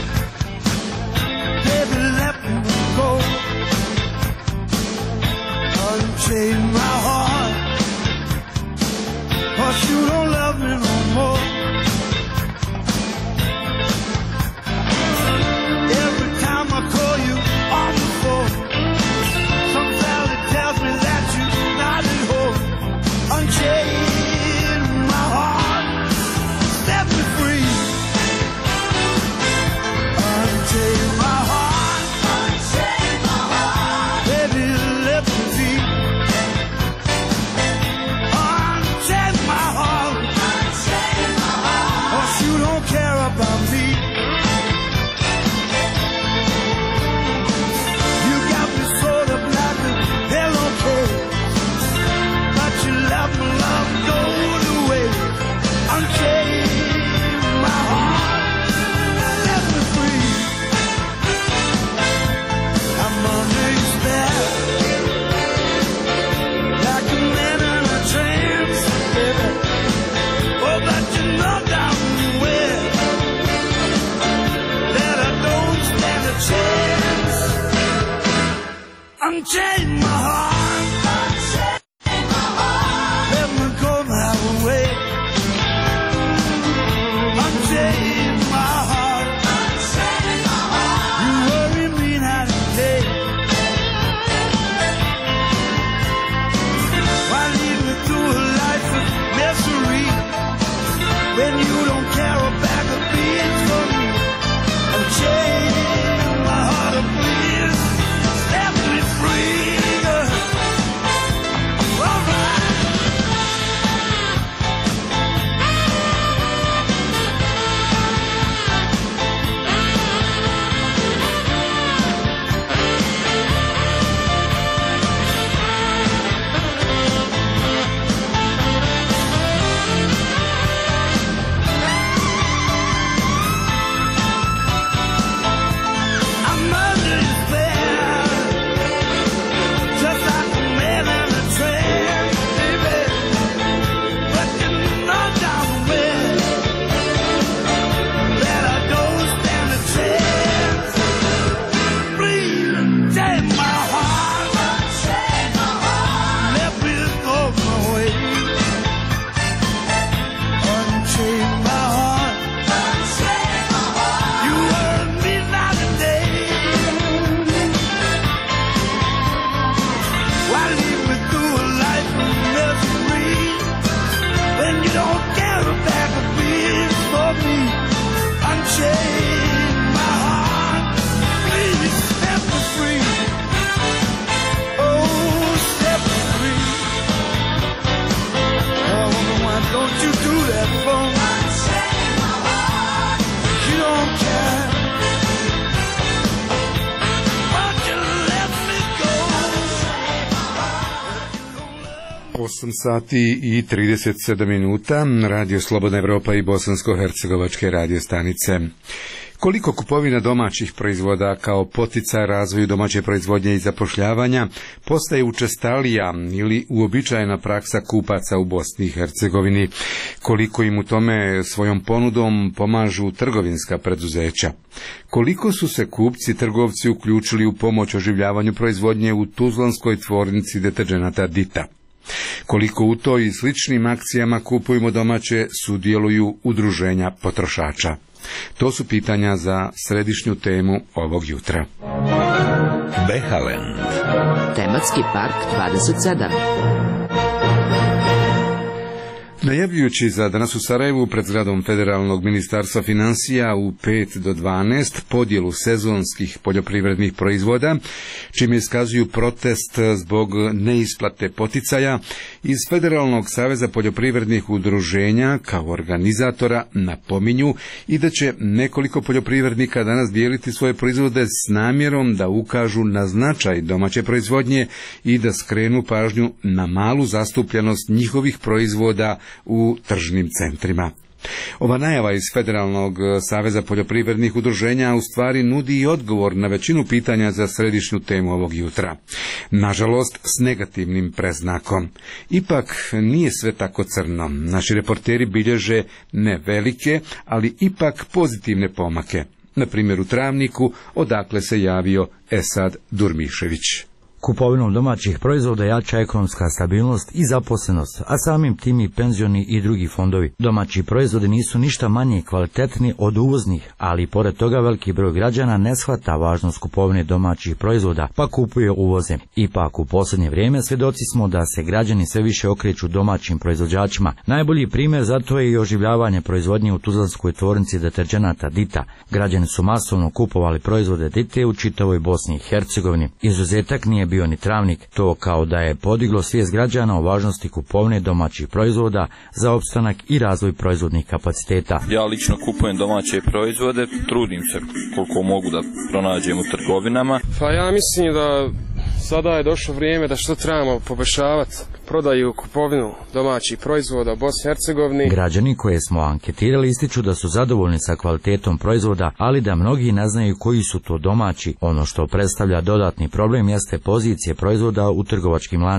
baby, let me go. Unchain my heart, 'cause you don't love me no more. Unchain my heart, set me free. unchain my heart, let me go my way. Unchain my heart, you worry me night and day. Why lead me through a life of misery when you don't care a bag of beans for me? Unchain my heart, please set me free. All right. I'm under your spell, just like a man in a trance, baby. But you know darn well that I don't stand a chance. Please take my heart, let me go my way. Unchain my heart, you hurt me night and day. Why lead me through a life of misery when you don't care a bag of beans for me? Unchain my heart, please set me free. Oh, set me free. Oh, why don't you do that for me? Unchain my heart, you don't care. Won't you let me go? 8 sati i 37 minuta, Radio Slobodna Evropa i Bosansko-hercegovačke radio stanice. Koliko kupovina domaćih proizvoda kao poticaj razvoju domaće proizvodnje i zapošljavanja postaje učestalija ili uobičajena praksa kupaca u Bosni i Hercegovini, koliko im u tome svojom ponudom pomažu trgovinska preduzeća, koliko su se kupci trgovci uključili u pomoć oživljavanju proizvodnje u tuzlanskoj tvornici deterdženata Dita, koliko u toj i sličnim akcijama Kupujmo domaće sudjeluju udruženja potrošača. To su pitanja za središnju temu ovog jutra. Behalen. Tematski park 27. Najavljujući za danas u Sarajevu pred zgradom Federalnog ministarstva financija u 5 do 12 podjelu sezonskih poljoprivrednih proizvoda, čime iskazuju protest zbog neisplate poticaja, iz Federalnog saveza poljoprivrednih udruženja kao organizatora napominju i da će nekoliko poljoprivrednika danas dijeliti svoje proizvode s namjerom da ukažu na značaj domaće proizvodnje i da skrenu pažnju na malu zastupljenost njihovih proizvoda u tržnim centrima. Ova najava iz Federalnog saveza poljoprivrednih udruženja u stvari nudi i odgovor na većinu pitanja za središnju temu ovog jutra. Nažalost, s negativnim predznakom. Ipak nije sve tako crno. Naši reporteri bilježe ne velike, ali ipak pozitivne pomake. Na primjer u Travniku, odakle se javio Esad Durmišević. Kupovinom domaćih proizvoda jača ekonomska stabilnost i zaposlenost, a samim tim i penzioni i drugi fondovi. Domaći proizvodi nisu ništa manje kvalitetni od uvoznih, ali pored toga veliki broj građana ne shvata važnost kupovine domaćih proizvoda, pa kupuje uvoze. Ipak u posljednje vrijeme svjedoci smo da se građani sve više okreću domaćim proizvođačima. Najbolji primjer zato je i oživljavanje proizvodnje u tuzlanskoj tvornici deterdženata Dita. Građani su masovno kupovali proizvode Dite u čitavoj Bosni i Hercegovini. Izuzetak nije bio ni Travnik, to kao da je podiglo svijest građana o važnosti kupovine domaćih proizvoda za opstanak i razvoj proizvodnih kapaciteta. Ja lično kupujem domaće proizvode, trudim se koliko mogu da pronađem u trgovinama. Pa ja mislim da sada je došlo vrijeme da što trebamo poboljšavati prodaju kupovinu domaćih proizvoda u Bosni i Hercegovini. Građani koje smo anketirali ističu da su zadovoljni sa kvalitetom proizvoda, ali da mnogi ne znaju koji su to domaći. Ono što predstavlja dodatni problem jeste pozicije proizvoda u trgovačkim lancima.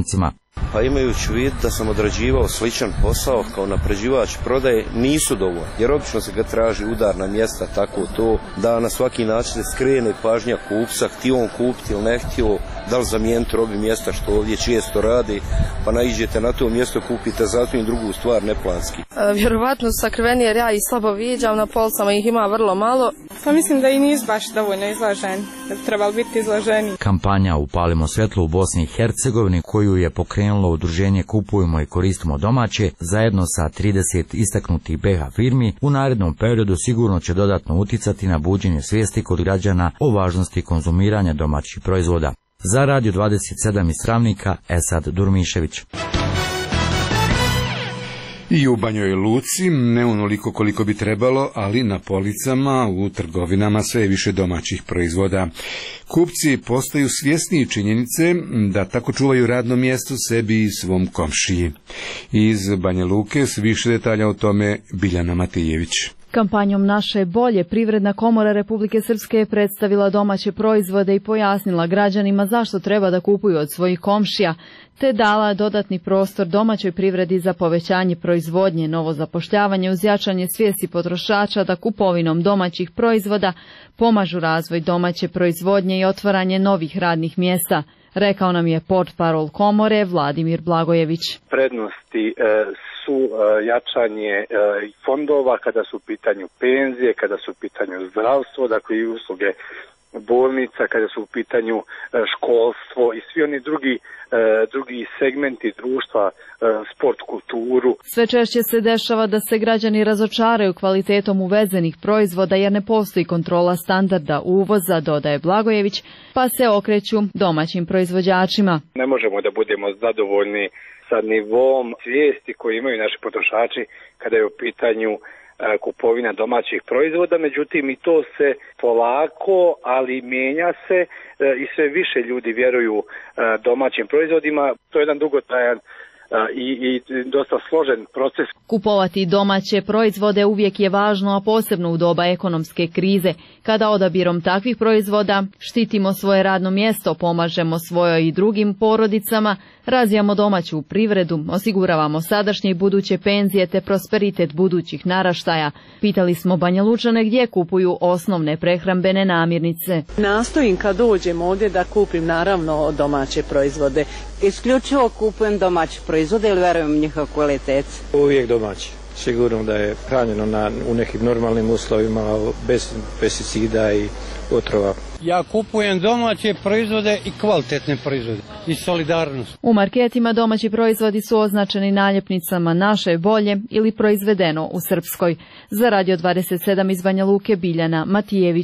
Pa imajući u vidu da sam odrađivao sličan posao kao napređivač prodaje, nisu dovoljni. Jer obično se ga traži udarna mjesta, tako to, da na svaki način se skrene pažnja kupca, htio on kupiti ili ne htio, da li zamijeniti robi mjesta što ovdje često radi, pa naiđete na to mjesto, kupite zato i drugu stvar neplanski. Vjerovatno su sakriveni jer ja ih slabo viđam, na policama ih ima vrlo malo. Pa mislim da i nisu baš dovoljno izloženi, da bi trebali biti izloženi. Kampanja Upalimo svjetlo u Bosni i Hercegovini, koju je pokrenulo udruženje Kupujemo i koristimo domaće, zajedno sa 30 istaknutih BiH firmi, u narednom periodu sigurno će dodatno uticati na buđenje svijesti kod građana o važnosti konzumiranja domaćih proizvoda. Za Radio 27 iz Travnika, Esad Durmišević. I u Banjoj Luci, ne onoliko koliko bi trebalo, ali na policama u trgovinama sve više domaćih proizvoda. Kupci postaju svjesniji činjenice da tako čuvaju radno mjesto sebi i svom komšiji. Iz Banja Luke s više detalja o tome Biljana Matijević. Kampanjom Naše bolje Privredna komora Republike Srpske je predstavila domaće proizvode i pojasnila građanima zašto treba da kupuju od svojih komšija, te dala dodatni prostor domaćoj privredi za povećanje proizvodnje, novo zapošljavanje uz jačanje svijesti potrošača da kupovinom domaćih proizvoda pomažu razvoj domaće proizvodnje i otvaranje novih radnih mjesta, rekao nam je portparol komore Vladimir Blagojević. Prednosti su jačanje fondova kada su u pitanju penzije, kada su u pitanju zdravstvo, dakle i usluge bolnica, kada su u pitanju školstvo i svi oni drugi segmenti društva, sport, kulturu. Sve češće se dešava da se građani razočaraju kvalitetom uvezenih proizvoda jer ne postoji kontrola standarda uvoza, dodaje Blagojević, pa se okreću domaćim proizvođačima. Ne možemo da budemo zadovoljni sa nivom svijesti koju imaju naši potrošači kada je u pitanju kupovina domaćih proizvoda, međutim i to se polako, ali mijenja se i sve više ljudi vjeruju domaćim proizvodima. To je jedan dugotrajan i dosta složen proces. Kupovati domaće proizvode uvijek je važno, a posebno u doba ekonomske krize, kada odabirom takvih proizvoda štitimo svoje radno mjesto, pomažemo svojoj i drugim porodicama, razvijamo domaću privredu, osiguravamo sadašnje i buduće penzije te prosperitet budućih naraštaja. Pitali smo Banja Lučane gdje kupuju osnovne prehrambene namirnice. Nastojim kad dođem ovdje da kupim naravno domaće proizvode. Isključivo kupujem domaće proizvode ili verujem njihov kvalitet? Uvijek domaći. Sigurno da je hranjeno u nekim normalnim uslovima, bez pesticida i otrova. Ja kupujem domaće proizvode i kvalitetne proizvode i solidarnost. U marketima domaći proizvodi su označeni naljepnicama Naše bolje ili proizvedeno u Srpskoj. Za Radio 27 iz Banja Luke, Biljana Matijević.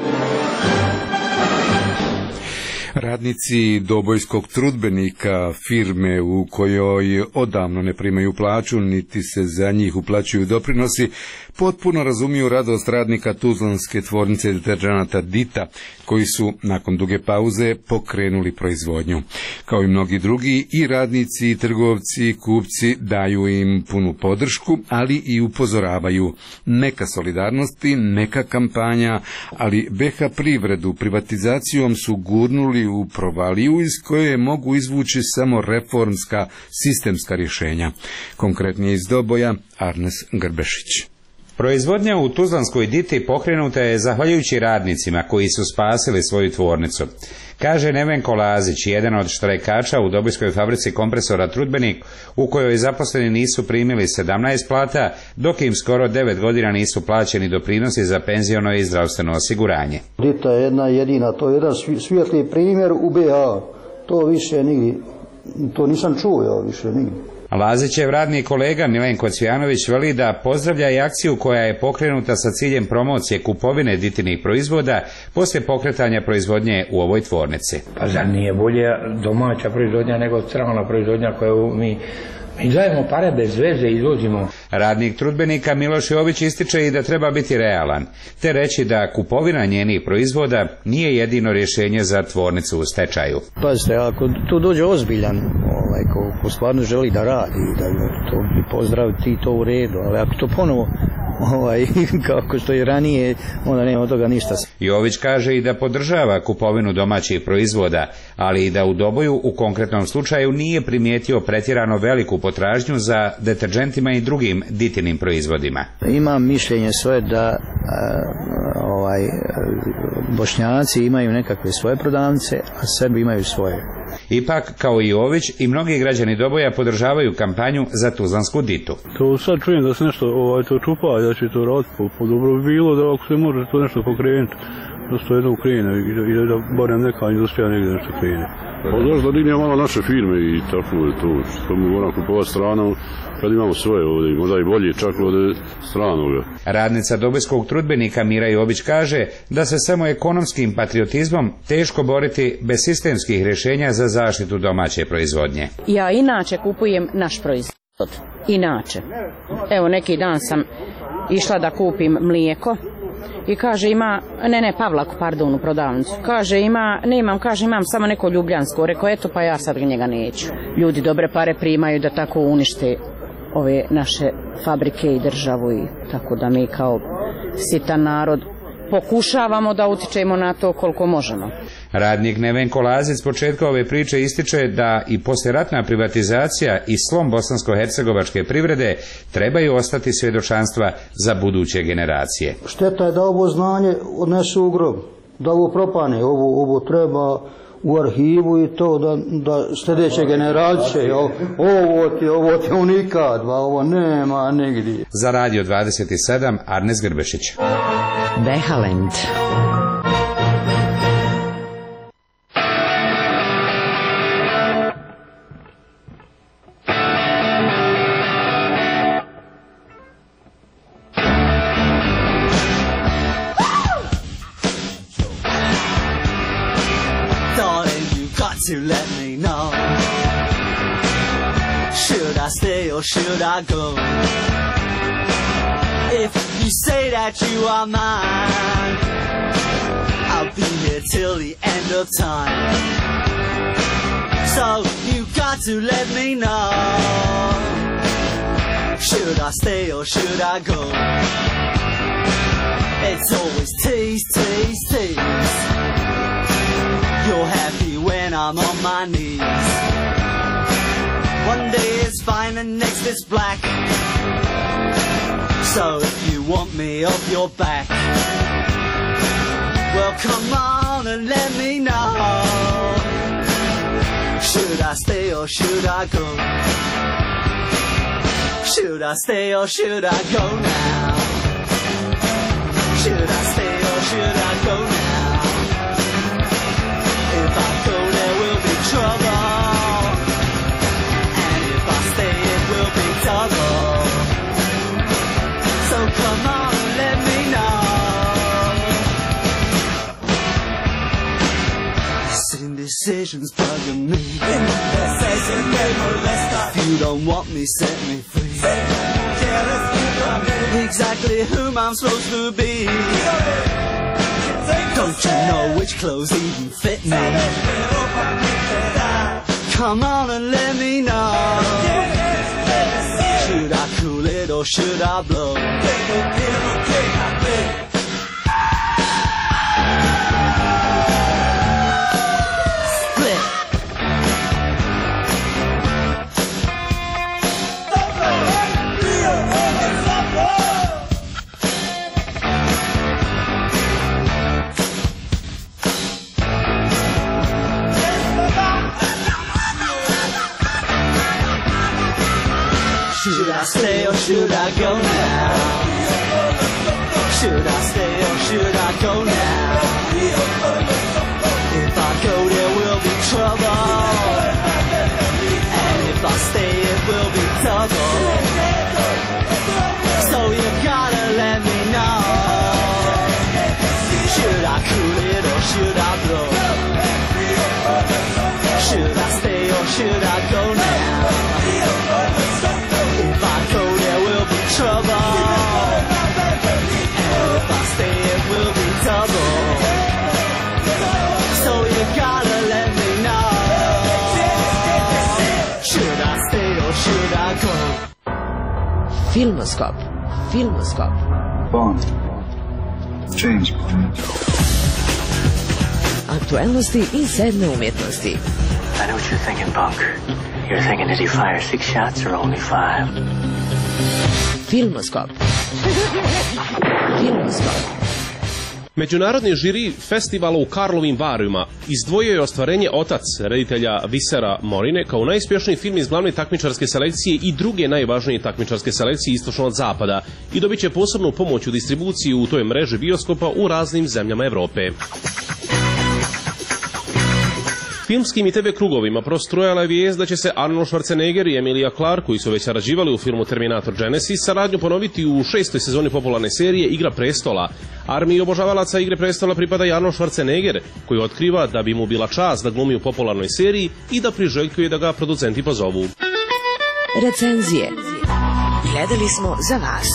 Radnici Dobojskog trudbenika, firme u kojoj odavno ne primaju plaću, niti se za njih uplaćuju doprinosi, potpuno razumiju radost radnika tuzlanske tvornice deterdženata Dita, koji su nakon duge pauze pokrenuli proizvodnju. Kao i mnogi drugi, i radnici, i trgovci, i kupci daju im punu podršku, ali i upozoravaju. Neka solidarnosti, neka kampanja, ali BiH privredu privatizacijom su gurnuli u provaliju iz koje mogu izvući samo reformska, sistemska rješenja. Konkretnije iz Doboja, Arnes Grbešić. Proizvodnja u tuzlanskoj Diti pokrenuta je zahvaljujući radnicima koji su spasili svoju tvornicu. Kaže Nevenko Lazić, jedan od štrajkača u Dobojskoj fabrici kompresora Trudbenik, u kojoj zaposleni nisu primili 17 plata, dok im skoro 9 godina nisu plaćeni doprinosi za penziono i zdravstveno osiguranje. Dita je jedna jedina, to je jedan svijetli primjer u BiH. To više nigdje, to nisam čuo ja više nigdje. Lazićev radni kolega Milenko Cvijanović veli da pozdravlja i akciju koja je pokrenuta sa ciljem promocije kupovine ditinih proizvoda poslije pokretanja proizvodnje u ovoj tvornici. Pa zar nije bolje domaća proizvodnja nego strana proizvodnja koju mi dajemo pare bez veze i izvozimo. Radnik trudbenika Miloš Jović ističe i da treba biti realan, te reći da kupovina njenih proizvoda nije jedino rješenje za tvornicu u stečaju. Pazite, ako tu dođe ozbiljan, ko stvarno želi da radi, da to bi pozdraviti to u redu, ali ako to ponovo kako što je ranije, onda nema od toga ništa. Jović kaže i da podržava kupovinu domaćih proizvoda, ali i da u Doboju u konkretnom slučaju nije primijetio pretjerano veliku potražnju za deterdžentima i drugim Ditinim proizvodima. Imam mišljenje svoje da Bošnjaci imaju nekakve svoje prodavnice, a Srbi imaju svoje. Ipak, kao i Jović, i mnogi građani Doboja podržavaju kampanju za tuzlansku ditu. To sad čujem da se nešto to čupa, da će to raditi, po dobro bi bilo da ako se može to nešto pokrenuti, da se to jedno ukrene i da barem neka industrija negdje nešto krene. Pa da digne malo naše firme i tako je to, što mi moram kupovati stranu, kad imamo svoje ovdje, možda i bolje čak od stranoga. Radnica Dobojskog trudbenika Mira Jović kaže da se samo ekonomskim patriotizmom teško boriti bez sistemskih rješenja za zaštitu domaće proizvodnje. Ja inače kupujem naš proizvod. Inače. Evo neki dan sam išla da kupim mlijeko i kaže ima, Pavlaku, pardon, u prodavnicu. Kaže nemam samo neko ljubljansko. Rekao, eto pa ja sad njega neću. Ljudi dobre pare primaju da tako unište ove naše fabrike i državu i tako da mi kao sitan narod pokušavamo da utičemo na to koliko možemo. Radnik Nevenko Lazić s početka ove priče ističe da i poslijeratna privatizacija i slom bosansko-hercegovačke privrede trebaju ostati svjedočanstva za buduće generacije. Šteta je da ovo znanje odnesu u grob, da ovo propane, ovo treba u arhivu i to da sljedeće generacije, ovo ti unikad, ovo nema nigdje. Za Radio 27, Arnes Grbešić. Behalend. To let me know, should I stay or should I go? If you say that you are mine, I'll be here till the end of time. So you got to let me know, should I stay or should I go? It's always tease, tease, tease. You're happy when I'm on my knees. One day it's fine and next it's black. So if you want me off your back, well come on and let me know, should I stay or should I go? Should I stay or should I go now? Should I stay or should I go now? If I go there will be trouble, and if I stay it will be double. So come on and let me know. This indecision's bugging me. If you don't want me, set me free. Exactly whom I'm supposed to be. Don't you know which clothes even fit me? Come on and let me know, should I cool it or should I blow? Should I stay or should I go now? Should I stay or should I go now? If I go there will be trouble, and if I stay it will be double. So you gotta let me know, should I cool it or should I blow? Should I stay or should I go now? If I go there will be trouble, and if I stay it will be double. So you gotta let me know, should I stay or should I go? Filmoskop. Filmoskop. Bond. James Bond. Aktuelnosti i sedme umjetnosti. I know what you're thinking, Bunk. You're thinking, did he fire 6 shots or only 5? Filmoskop. Filmoskop. Međunarodni žiri festivala u Karlovim Varima izdvojio je ostvarenje Otac reditelja Visera Morine kao najuspješniji film iz glavne takmičarske selekcije i druge najvažnije takmičarske selekcije istočno od zapada i dobit će posebnu pomoć u distribuciji u toj mreži bioskopa u raznim zemljama Evrope. Filmskim i TV krugovima prostrujala je vijest da će se Arnold Schwarzenegger i Emilia Clarke, koji su već sarađivali u filmu Terminator Genesis, saradnju ponoviti u 6. sezoni popularne serije Igra prestola. Armiji obožavalaca Igre prestola pripada i Arnold Schwarzenegger, koji otkriva da bi mu bila čast da glumi u popularnoj seriji i da priželjkuje da ga producenti pozovu. Recenzije. Gledali smo za vas.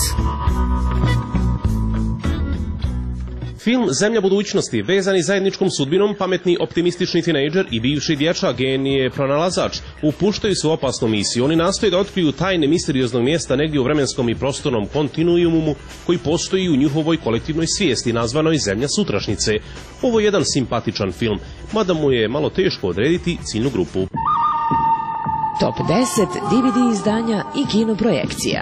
Film Zemlja budućnosti, vezani zajedničkom sudbinom, pametni optimistični tinejdžer i bivši dječak genije pronalazač upuštaju se u opasnu misiju. Oni nastoje da otkriju tajne misterioznog mjesta negdje u vremenskom i prostornom kontinuumu koji postoji u njihovoj kolektivnoj svijesti nazvanoj Zemlja sutrašnjice. Ovo je jedan simpatičan film, mada mu je malo teško odrediti ciljnu grupu. Top 10 DVD izdanja i kinoprojekcija.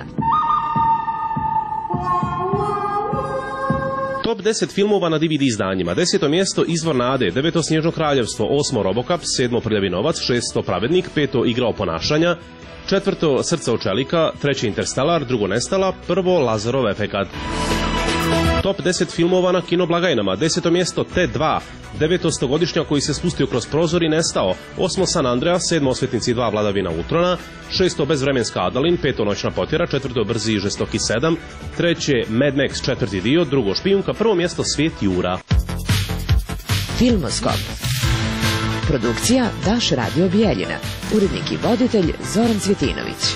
Top 10 filmova na DVD izdanjima. 10. mjesto Izvor nade, 9. Snježno kraljevstvo, 8. Robocop, 7. Prljavi novac, 6. Pravednik, 5. Igra oponašanja, 4. Srce od čelika, 3. Interstellar, 2. Nestala, 1. Lazarov efekat. Top 10 filmova na kinoblagajnama. 10. mjesto T2, 9. Stogodišnjak koji se spustio kroz prozor i nestao, 8. San Andreas, 7. Osvetnici 2. Vladavina Ultrona, 6. Bezvremenska Adalin, 5. Noćna potjera, 4. Brzi i žestoki 7, 3. Mad Max 4. dio, 2. Špijunka, 1. mjesto Svijet Jura. Filmoskop. Produkcija Daš Radio Bijeljina. Urednik i voditelj Zoran Cvjetinović.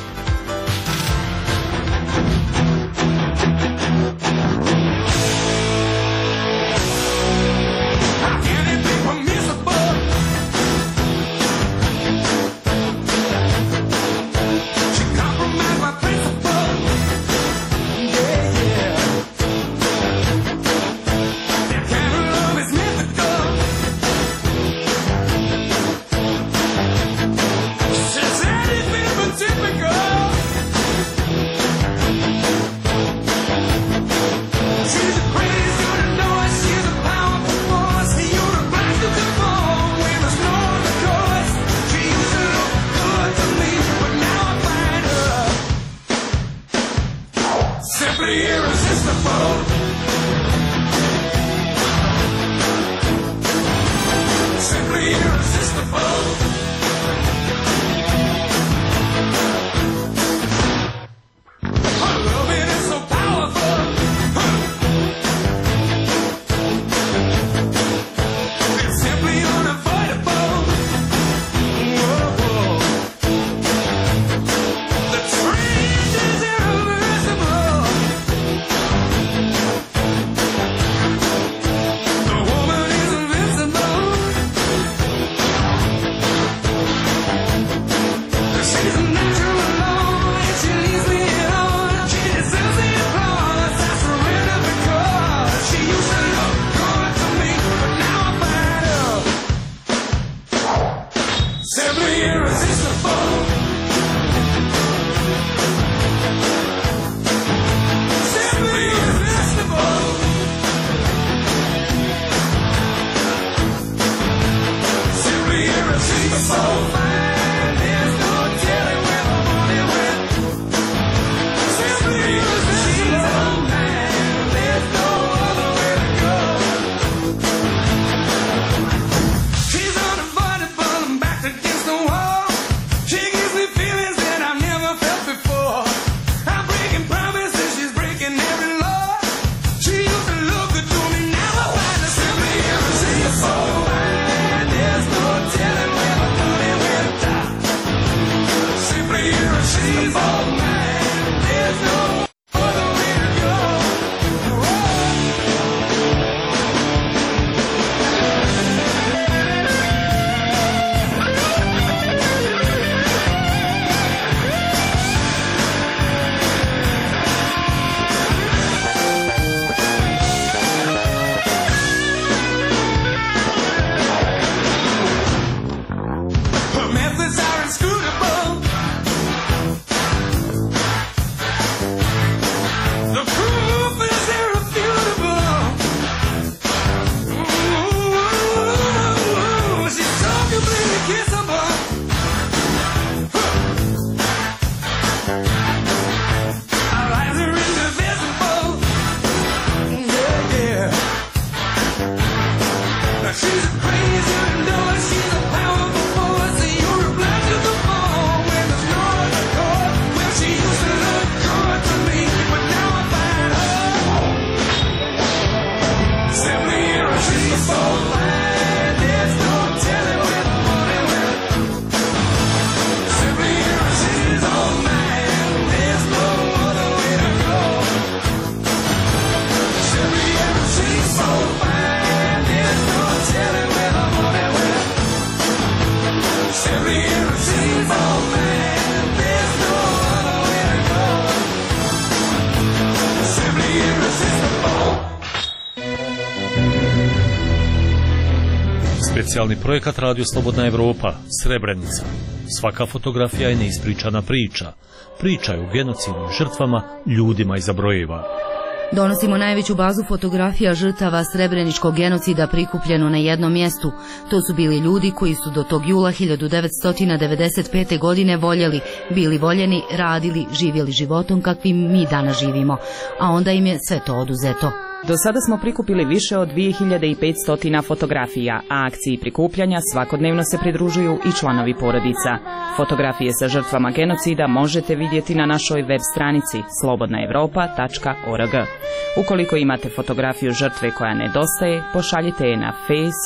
Specijalni projekat Radio Slobodna Evropa, Srebrenica. Svaka fotografija je neispričana priča. Priča je o genocidnim žrtvama, ljudima iza brojeva. Donosimo najveću bazu fotografija žrtava srebreničkog genocida prikupljeno na jednom mjestu. To su bili ljudi koji su do tog jula 1995. godine voljeli, bili voljeni, radili, živjeli životom kakvim mi danas živimo. A onda im je sve to oduzeto. Do sada smo prikupili više od 2500 fotografija, a akciji prikupljanja svakodnevno se pridružuju i članovi porodica. Fotografije sa žrtvama genocida možete vidjeti na našoj web stranici slobodnaevropa.org. Ukoliko imate fotografiju žrtve koja nedostaje, pošaljite je na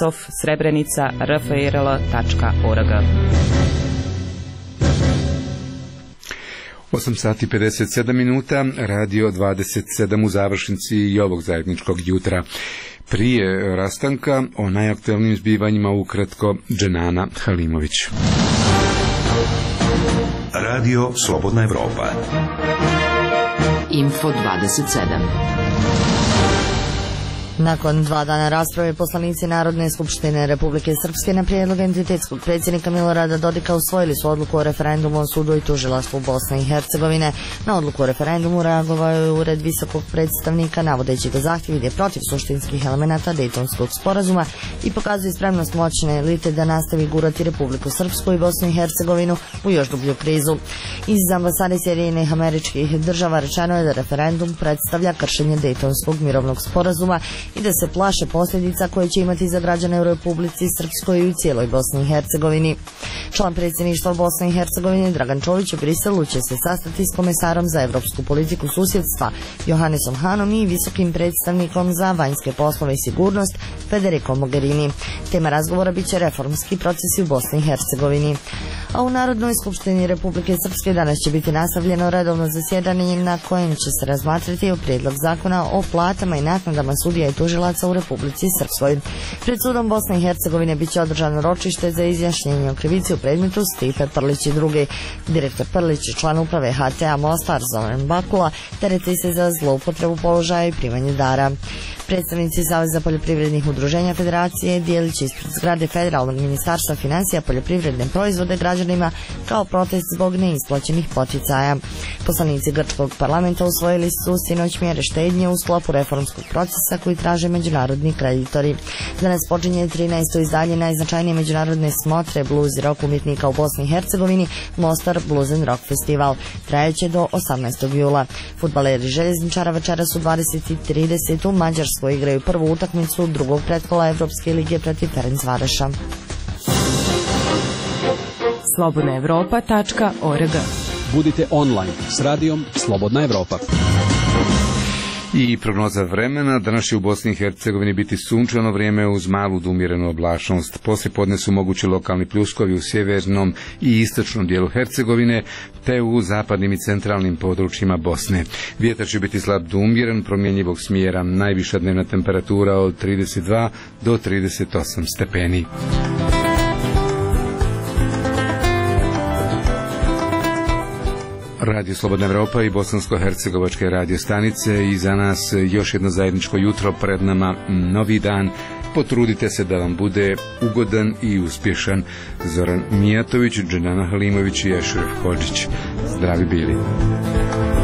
faceof.srebrenica.rfrl.org. 8 sati 57 minuta, radio 27 u završnici i ovog zajedničkog jutra. Prije rastanka o najaktualnim zbivanjima ukratko Dženana Halimović. Radio Slobodna Evropa. Info 27. Nakon 2 dana rasprave, poslanici Narodne skupštine Republike Srpske na prijedlog entitetskog predsjednika Milorada Dodika usvojili su odluku o referendumu o sudu i tužilaštvu Bosne i Hercegovine. Na odluku o referendumu reagovao je Ured visokog predstavnika, navodeći da zahtjev ide protiv suštinskih elemenata Dejtonskog sporazuma i pokazuje spremnost moćne elite da nastavi gurati Republiku Srpsku i Bosnu i Hercegovinu u još dublju krizu. Iz ambasade Sjedinjenih Američkih Država rečeno je da referendum predstavlja kršenje Dejtonskog mirovnog sporazuma i da se plaše posljedica koje će imati za građane u Republici Srpskoj i u cijeloj Bosni i Hercegovini. Član predsjedništva Bosne i Hercegovine Dragan Čović u Briselu će se sastati s komesarom za evropsku politiku susjedstva Johannesom Hanom i visokim predstavnikom za vanjske poslove i sigurnost Federico Mogherini. Tema razgovora biće reformski procesi u Bosni i Hercegovini. A u Narodnoj skupštini Republike Srpske danas će biti nastavljeno redovno zasjedanje na kojem će se razmatrati o prijedlog zakona o platama i naknadama sudija i tužilaca u Republici Srpskoj. Pred sudom Bosne i Hercegovine biće održano ročište za izjašnjenje o krivici u predmetu Stipe Prlić i drugi. Direktor Prlić i član uprave HTA Mostar Zoran Bakula tereti se za zloupotrebu položaja i primanje dara. Predstavnici Saveza poljoprivrednih udruženja Federacije dijelit će ispred zgrade Federalnog ministarstva financija poljoprivredne proizvode građanima kao protest zbog neisplaćenih poticaja. Poslanici grčkog parlamenta usvojili su sinoć mjere štednje u sklopu reformskog procesa koji traže međunarodni kreditori. Danas počinje 13. izdanje najznačajnije međunarodne smotre blues i rock umjetnika u Bosni i Hercegovini Mostar Blues and Rock Festival. Trajeće do 18. jula. Fudbaleri Željezničara večeras u 20:30 u Mađarskoj igraju prvu utakmicu drugog pretkola Evropske lige protiv Ferencvaroša. slobodnaevropa.org. Budite online s radijom Slobodna Evropa. I prognoza vremena, danas će u Bosni i Hercegovini biti sunčano vrijeme uz malu do umjerenu oblačnost. Poslijepodne su mogući lokalni pljuskovi u sjevernom i istočnom dijelu Hercegovine, te u zapadnim i centralnim područjima Bosne. Vjetar će biti slab do umjeren, promjenjivog smjera, najviša dnevna temperatura od 32 do 38 stepeni. Radio Slobodna Evropa i bosansko-hercegovačke radio stanice i za nas još jedno zajedničko jutro, pred nama novi dan. Potrudite se da vam bude ugodan i uspješan. Zoran Mijatović, Dženana Halimović i Ešuref Hodžić. Zdravi bili.